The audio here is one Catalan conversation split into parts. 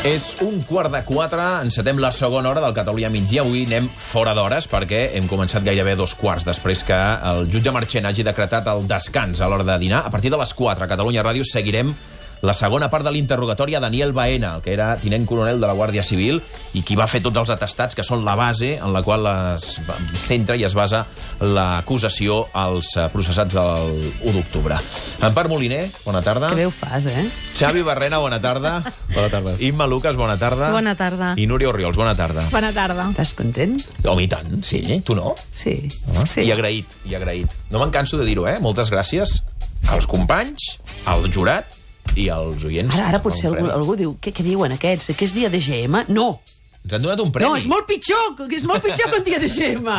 És 3:15, encetem la segona hora del Catalunya migdia. Avui anem fora d'hores perquè hem començat gairebé 2:15 després que el jutge Marchena hagi decretat el descans a l'hora de dinar. A partir de les 4 a Catalunya Ràdio seguirem la segona part de l'interrogatori a Daniel Baena, el que era tinent coronel de la Guàrdia Civil i qui va fer tots els atestats, que són la base en la qual es centra i es basa l'acusació als processats del 1 d'octubre. Empar Moliner, bona tarda. Que bé ho fas, Xavi Barrena, bona tarda. Bona tarda. Imma Lucas, bona tarda. Bona tarda. I Núria Orriols, bona tarda. Bona tarda. Estàs content? Home, i tant, sí. Tu no? Sí. Sí. I agraït. No me'n canso de dir-ho, Moltes gràcies als companys, al jurat i als oients. Ara potser algú diu, què diuen aquests? Que és dia de GM? No! Ens han donat un premi. No, és molt pitjor que un dia de GM!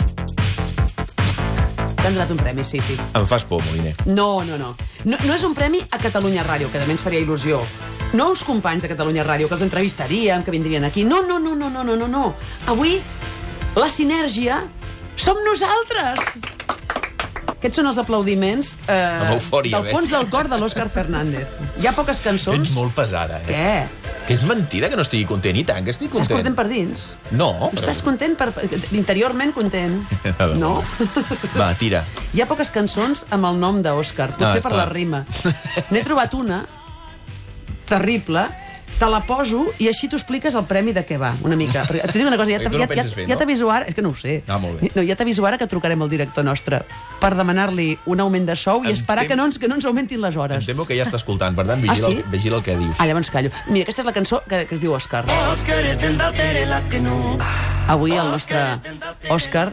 T'han donat un premi, sí. Em fas por, Moliner. No és un premi a Catalunya Ràdio, que també ens faria il·lusió. No uns companys de Catalunya Ràdio, que els entrevistaríem, que vindrien aquí. No. Avui, la sinergia som nosaltres! Aquests són els aplaudiments del fons del cor de l'Òscar Fernández. Hi ha poques cançons... Ets molt pesada, Què? Que és mentida que no estigui content, i tant que estic content. Estàs content per dins? No. Estàs content interiorment content? No? Va, tira. Hi ha poques cançons amb el nom d'Òscar, potser per la rima. N'he trobat una terrible. Te la poso i així t'ho expliques el premi de què va, una mica. Et dic una cosa, ja t'aviso ara... És que no ho sé. Molt bé. No, ja t'aviso ara que trucarem al director nostre per demanar-li un augment de sou i esperar que no ens augmentin les hores. Em temo que ja està escoltant, per tant, vigila el que dius. Llavors callo. Mira, aquesta és la cançó que es diu Òscar. Avui el nostre Òscar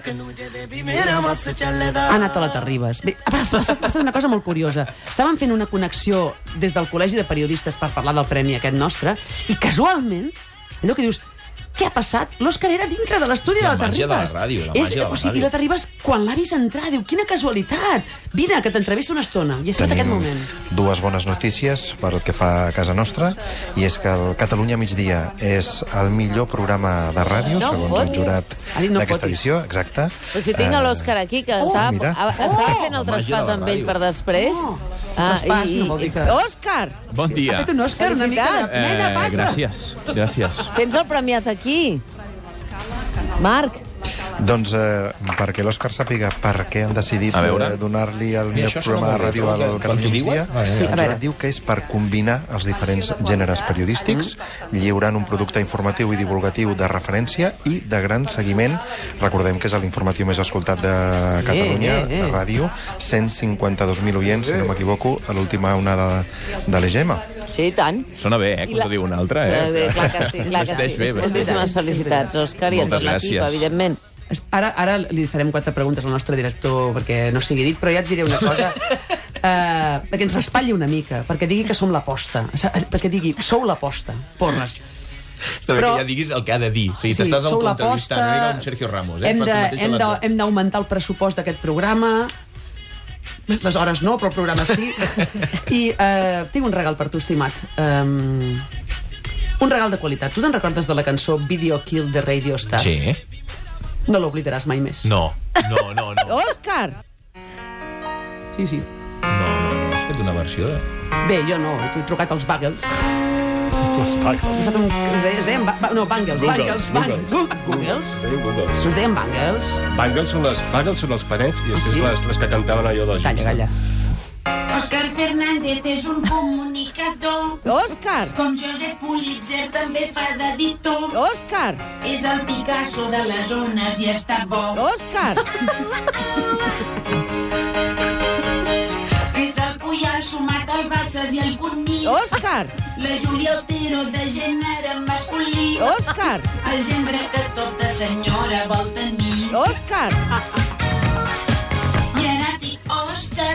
ha anat a la Terribas. Bé, ha passat una cosa molt curiosa. Estàvem fent una connexió des del Col·legi de Periodistes per parlar del premi aquest nostre i casualment, allò que dius, què ha passat? L'Òscar era dintre de l'estudi de la Terribas. La màgia de la ràdio, I la Terribas, quan l'ha vist entrar, diu, quina casualitat! Vine, que t'entrevisto una estona. I ha sigut aquest moment. Dues bones notícies per el que fa a casa nostra, i és que el Catalunya migdia és el millor programa de ràdio, segons el jurat d'aquesta edició. Exacte. Però si tinc l'Òscar aquí, que estava fent el traspàs amb ell per després... Traspàs, no vol dir que... Òscar! Bon dia. Ha fet un Òscar una mica de... Nena, passa! Gràcies. Tens el premiat aquí. Marc. Doncs perquè l'Òscar sàpiga per què han decidit donar-li el millor programa de ràdio al Catalunya migdia, el jurat diu que és per combinar els diferents gèneres periodístics, lliurant un producte informatiu i divulgatiu de referència i de gran seguiment. Recordem que és l'informatiu més escoltat de Catalunya, de ràdio, 152.000 oients, si no m'equivoco, a l'última onada de l'EGM. Sí, i tant. Sona bé, quan t'ho diu un altre, Clar que sí. Moltíssimes felicitats, Òscar, i a tot l'equip, evidentment. Ara li farem 4 preguntes al nostre director perquè no sigui dit, però ja et diré una cosa perquè ens raspalli una mica, perquè digui que som l'aposta, perquè digui, sou l'aposta, porres. Està bé que ja diguis el que ha de dir. Sí, t'estàs autoentrevistant una mica amb Sergio Ramos. Hem d'augmentar el pressupost d'aquest programa. Les hores no, però el programa sí. I tinc un regal per tu, estimat. Un regal de qualitat. Tu te'n recordes de la cançó Video Kill de Radio Star? Sí. No l'oblidaràs mai més. No. Òscar! Sí. No, has fet una versió de... Bé, jo no, he trucat als Bagels. Els Bagels. Es deien Bangles. Googles? Es deien Bangles. Bangles són els panets i després les que cantaven allò dels Gips. Calla. Òscar Fernández és un comunicador. Òscar! Com Josep Pulitzer també fa d'editor. Òscar! És el Picasso de les ones i està bo. Òscar! És el Puyal sumat al Bassas i el Cunil. Òscar! La Júlia Otero de gènere masculí. Òscar! El gendre que tota senyora vol tenir. Òscar! I ara dic Òscar.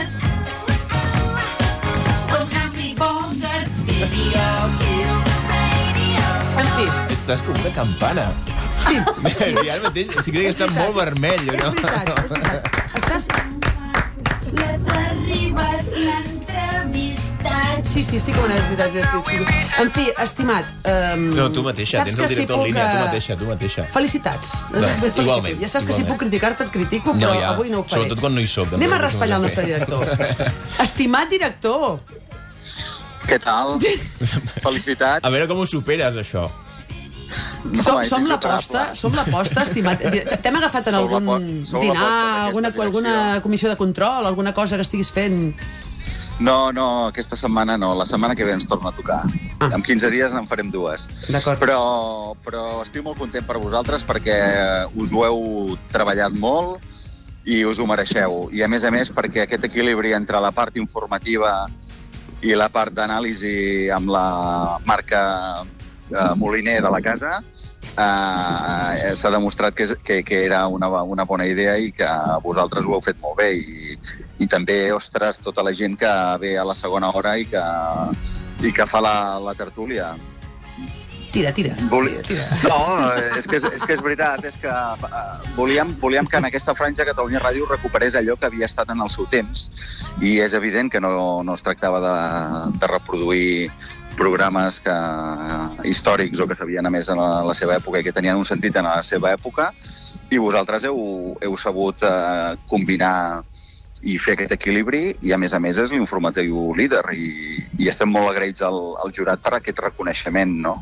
En fi. Estàs com una campana. Sí. Ara mateix estic que està molt vermell. És veritat. Estàs... La Terribas l'ha entrevistat. Sí, estic com una veritat. En fi, estimat... No, tu mateixa, tens el director en línia, tu mateixa. Felicitats. Igualment. Ja saps que si puc criticar-te, et critico, però avui no ho faré. Sobretot quan no hi soc. Anem a raspallar el nostre director. Estimat director, Què tal? Felicitats. A veure com ho superes, això. Som l'aposta, estimat. T'hem agafat en algun dinar, alguna comissió de control, alguna cosa que estiguis fent? No, aquesta setmana no. La setmana que ve ens torna a tocar. En 15 dies en farem 2. Però estic molt content per vosaltres perquè us ho heu treballat molt i us ho mereixeu. I a més perquè aquest equilibri entre la part informativa i la part d'anàlisi amb la marca Moliner de la casa s'ha demostrat que era una bona idea i que vosaltres ho heu fet molt bé i també, ostres, tota la gent que ve a la segona hora i que fa la tertúlia. Tira. No, és que és veritat, és que volíem que en aquesta franja Catalunya Ràdio recuperés allò que havia estat en el seu temps i és evident que no es tractava de reproduir programes històrics o que s'havien emès en la seva època i que tenien un sentit en la seva època i vosaltres heu sabut combinar i fer aquest equilibri i a més és l'informatiu líder i estem molt agraïts al jurat per aquest reconeixement, no?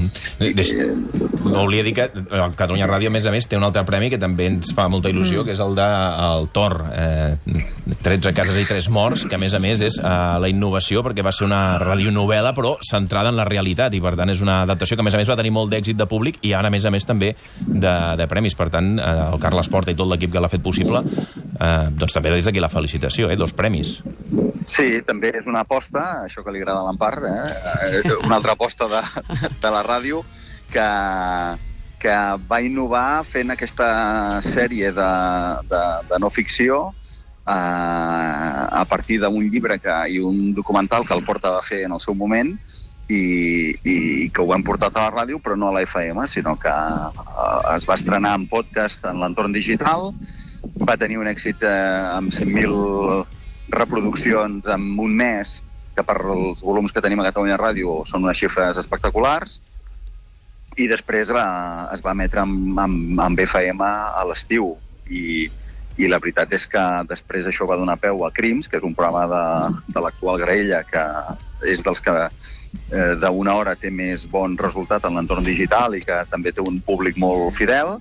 No volia dir que Catalunya Ràdio, a més, té un altre premi que també ens fa molta il·lusió, que és el del Tor. 13 cases i 3 morts, que a més és la innovació, perquè va ser una radionovel·la, però centrada en la realitat, i per tant és una adaptació que a més va tenir molt d'èxit de públic i ara, a més també de premis. Per tant, el Carles Porta i tot l'equip que l'ha fet possible, doncs també des d'aquí la felicitació, 2 premis. Sí, també és una aposta, això que li agrada a l'Empar, una altra aposta de la ràdio que va innovar fent aquesta sèrie de no ficció a partir d'un llibre i un documental que el Porta va fer en el seu moment i que ho hem portat a la ràdio, però no a la FM, sinó que es va estrenar en podcast en l'entorn digital, va tenir un èxit amb 100.000 reproduccions en un mes, que per els volums que tenim a Catalunya Ràdio són unes xifres espectaculars, i després es va emetre amb BFM a l'estiu. I la veritat és que després això va donar peu a Crims, que és un programa de l'actual Graella, que és dels que d'una hora té més bon resultat en l'entorn digital i que també té un públic molt fidel,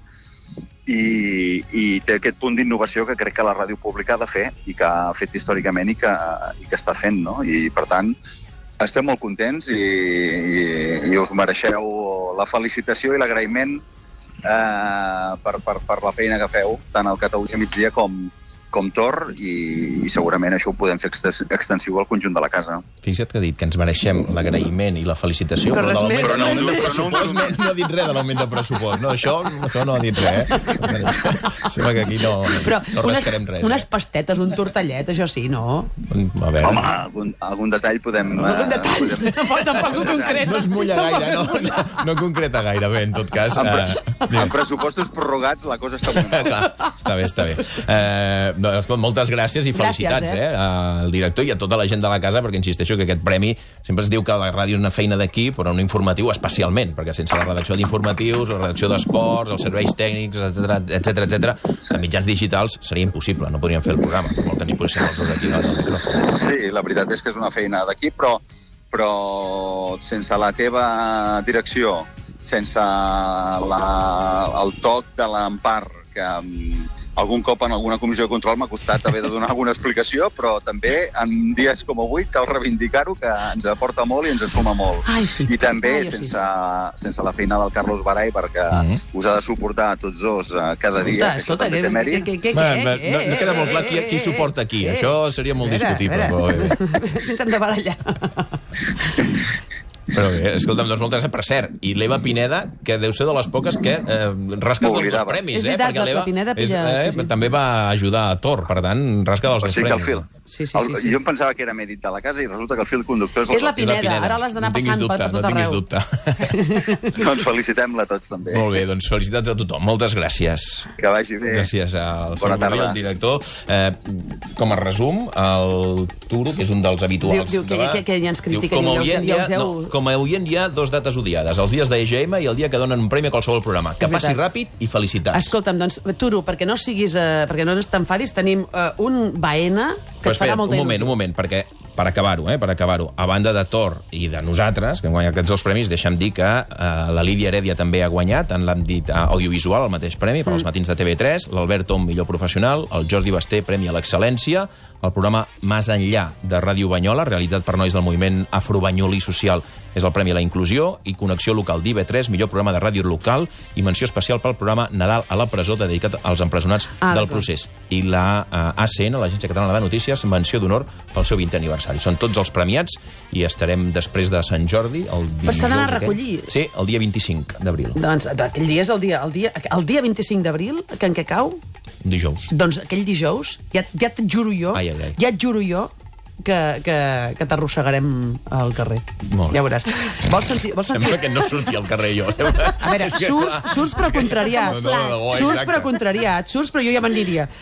i té aquest punt d'innovació que crec que la ràdio pública ha de fer i que ha fet històricament i que està fent, no? I per tant estem molt contents i us mereixeu la felicitació i l'agraïment per la feina que feu tant al Catalunya Migdia com Tor, i segurament això ho podem fer extensiu al conjunt de la casa. Fixa't que ha dit que ens mereixem l'agraïment i la felicitació, però de l'augment de pressupost no ha dit res de l'augment de pressupost. No, això no ha dit res, Sembla que aquí no rascarem res. Unes pastetes, un tortellet, això sí, no? A veure... Home, algun detall podem... Algun detall? Tampoc ho concreta. No es mulla gaire, no concreta gaire, bé, en tot cas... Amb pressupostos prorrogats la cosa està molt bé. Està bé. Moltes gràcies i felicitats al director i a tota la gent de la casa, perquè insisteixo que aquest premi sempre es diu que la ràdio és una feina d'aquí, però un informatiu especialment, perquè sense la redacció d'informatius, la redacció d'esports, els serveis tècnics, etc, a mitjans digitals seria impossible, no podríem fer el programa, per molt que ens hi poséssim els dos aquí al micròfon. Sí, la veritat és que és una feina d'aquí, però sense la teva direcció, sense el toc de l'Empar, que algun cop en alguna comissió de control m'ha costat haver de donar alguna explicació, però també en dies com avui cal reivindicar-ho, que ens aporta molt i ens suma molt. I també sense la feina del Carlos Baray, perquè us ha de suportar a tots dos cada dia, que això també té mèrit. No queda molt clar qui suporta qui. Això seria molt discutible. Sense hem de barallar. Però bé, escolta'm, doncs moltes gràcies. Per cert, i l'Eva Pineda, que deu ser de les poques que rasques dels dos premis, perquè l'Eva també va ajudar a Tor, per tant, rasca dels dos premis. Jo em pensava que era mèrit de la casa i resulta que el fil conductor és la Pineda. Ara l'has d'anar passant per tot arreu. No tinguis dubte. Doncs felicitem-la tots, també. Molt bé, doncs felicitats a tothom. Moltes gràcies. Que vagi bé. Gràcies al el director. Com a resum, el Turo, que és un dels habituals... Diu que ja ens critiquen com a oient hi ha 2 dates odiades, els dies d'EGM i el dia que donen un premi a qualsevol programa. Que passi ràpid i felicitats. Escolta'm, doncs, Turo, perquè no t'enfadis, tenim un Baena que et farà molta il·lusió. Un moment, perquè per acabar-ho, a banda de Tor i de nosaltres, que hem guanyat aquests 2 premis, deixa'm dir que la Lídia Heredia també ha guanyat en l'àmbit audiovisual el mateix premi per als matins de TV3, l'Albert Tom, millor professional, el Jordi Basté, premi a l'excel·lència, el programa Más enllà de Ràdio Banyola, realitzat per nois del moviment afrobanyolí social, és el premi a la inclusió, i Connexió Local d'IV3, millor programa de ràdio local, i menció especial pel programa Nadal a la presó, dedicat als empresonats del procés. I la ACN, l'Agència Catalana de Notícies, menció d'honor pel seu 20è aniversari. Són tots els premiats i estarem després de Sant Jordi, el dijous... Però s'ha d'anar a recollir. Sí, el dia 25 d'abril. Doncs aquell dia és el dia 25 d'abril, que en què cau? Dijous. Doncs aquell dijous, ja et juro jo, ja et juro jo que t'arrossegarem al carrer. Ja veuràs. Sembla que no surti al carrer jo. A veure, surts però contrariat. Surts però contrariat, però jo ja m'aniria.